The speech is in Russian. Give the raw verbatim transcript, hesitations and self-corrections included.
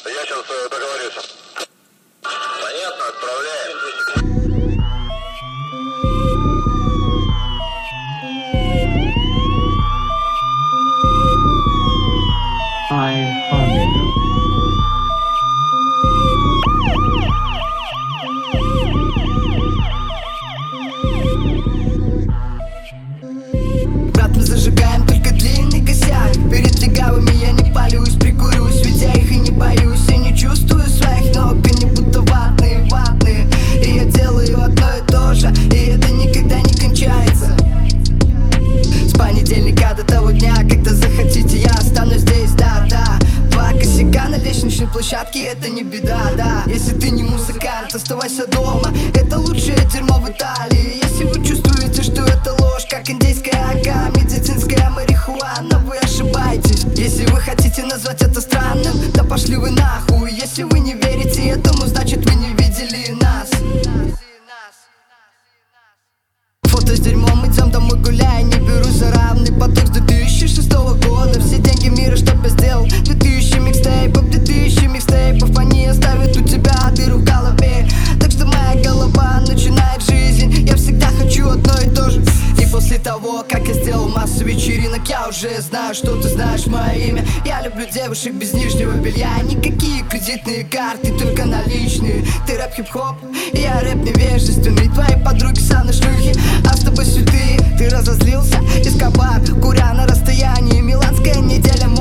Я сейчас э, договорюсь. Понятно, отправляем. iHarmony. Брат, мы зажигаем только длинный косяк. Перед легавыми я не палюсь, прикурюсь, ведь я их и не боюсь. Я не чувствую своих ног, они будто ватные, ватные. И я делаю одно и то же, и это никогда не кончается. С понедельника до того дня, когда захотите, я останусь здесь, да, да. Два косяка на лестничной площадке, это не беда, да. Если ты не музыкант, оставайся дома, это лучшее дерьмо в Италии. Если вы чувствуете, что это ложь, как индейская ага, медицинская марихуана, вы ошибаетесь. Если вы хотите назвать это странным, да пошли вы нахуй. Если вы не верите этому, значит вы не видели нас. Фото с дерьмом, идем домой гуляй, не беру за равный поток с две тысячи шестого года. Все деньги мира, чтоб я сделал две тысячи микстейпов, две тысячи микстейпов. Они оставят у тебя дыру в голове. Так что моя голова начинает жизнь. Я всегда хочу одно и то же. И после того, как я сделал массу вечеринок, я уже знаю, что ты знаешь мое имя. Я люблю девушек без нижнего белья. Никакие кредитные карты, только наличные. Ты рэп хип-хоп, я рэп невежественный. Твои подруги саны шлюхи, а с тобой святые. Ты разозлился, Эскобар, куря на расстоянии. Миланская неделя.